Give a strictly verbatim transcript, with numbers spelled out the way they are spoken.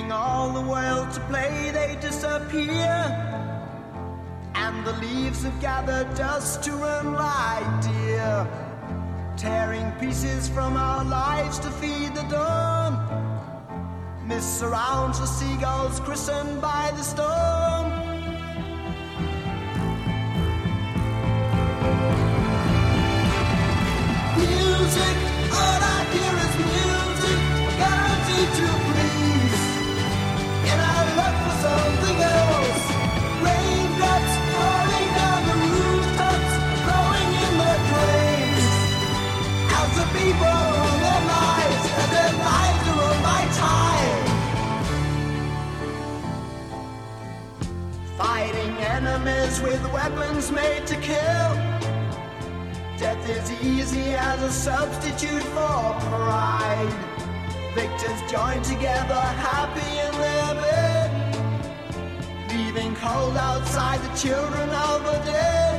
Leaving all the world to play, they disappear, and the leaves have gathered dust to run like deer, tearing pieces from our lives to feed the dawn. Mist surrounds the seagulls christened by the storm. Music, all I hear is music, guaranteed to please. And I look for something else. Raindrops falling down the rooftops, growing in the drains. As the people run their lives, and their lives are on my time. Fighting enemies with weapons made to kill. Death is easy as a substitute for pride. Victors join together, happy in their bed, leaving cold outside the children of the dead.